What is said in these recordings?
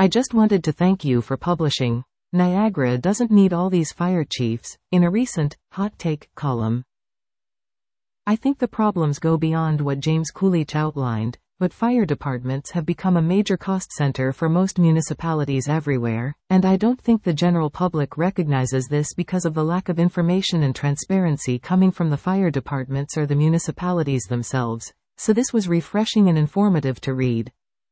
I just wanted to thank you for publishing Niagara Doesn't Need All These Fire Chiefs in a recent Hot Take column. I think the problems go beyond what James Kulich outlined, but fire departments have become a major cost center for most municipalities everywhere, and I don't think the general public recognizes this because of the lack of information and transparency coming from the fire departments or the municipalities themselves, so this was refreshing and informative to read.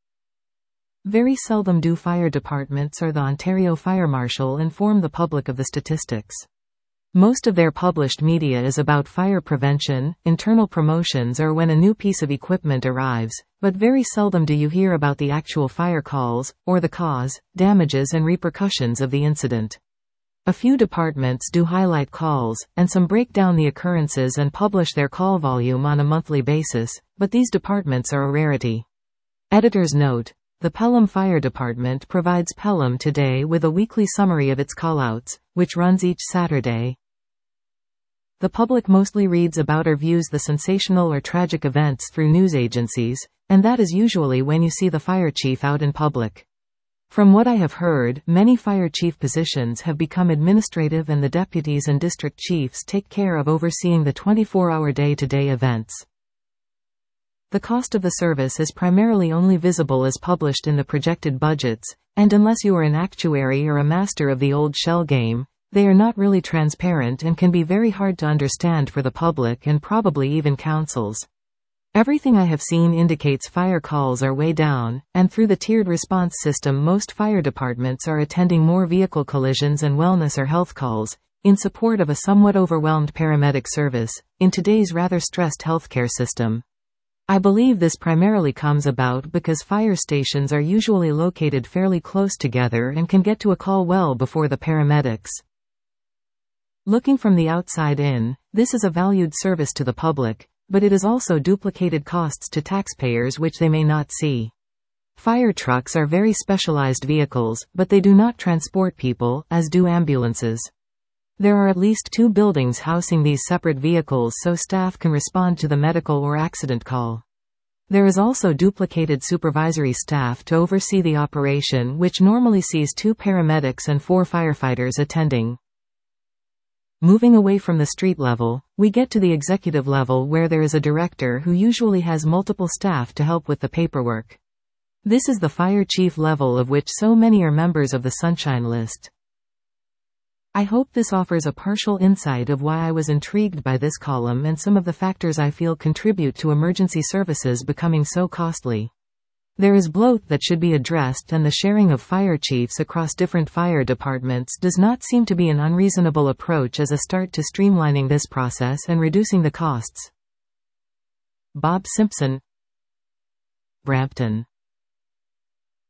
Very seldom do fire departments or the Ontario Fire Marshal inform the public of the statistics. Most of their published media is about fire prevention, internal promotions or when a new piece of equipment arrives, but very seldom do you hear about the actual fire calls, or the cause, damages and repercussions of the incident. A few departments do highlight calls, and some break down the occurrences and publish their call volume on a monthly basis, but these departments are a rarity. Editor's note: the Pelham Fire Department provides Pelham Today with a weekly summary of its callouts, which runs each Saturday. The public mostly reads about or views the sensational or tragic events through news agencies, and that is usually when you see the fire chief out in public. From what I have heard, many fire chief positions have become administrative and the deputies and district chiefs take care of overseeing the 24-hour day-to-day events. The cost of the service is primarily only visible as published in the projected budgets, and unless you are an actuary or a master of the old shell game, they are not really transparent and can be very hard to understand for the public and probably even councils. Everything I have seen indicates fire calls are way down, and through the tiered response system most fire departments are attending more vehicle collisions and wellness or health calls, in support of a somewhat overwhelmed paramedic service, in today's rather stressed healthcare system. I believe this primarily comes about because fire stations are usually located fairly close together and can get to a call well before the paramedics. Looking from the outside in, this is a valued service to the public, but it is also duplicated costs to taxpayers which they may not see. Fire trucks are very specialized vehicles, but they do not transport people, as do ambulances. There are at least 2 buildings housing these separate vehicles so staff can respond to the medical or accident call. There is also duplicated supervisory staff to oversee the operation, which normally sees 2 paramedics and 4 firefighters attending. Moving away from the street level, we get to the executive level where there is a director who usually has multiple staff to help with the paperwork. This is the fire chief level of which so many are members of the Sunshine List. I hope this offers a partial insight of why I was intrigued by this column and some of the factors I feel contribute to emergency services becoming so costly. There is bloat that should be addressed, and the sharing of fire chiefs across different fire departments does not seem to be an unreasonable approach as a start to streamlining this process and reducing the costs. Bob Simpson, Brampton.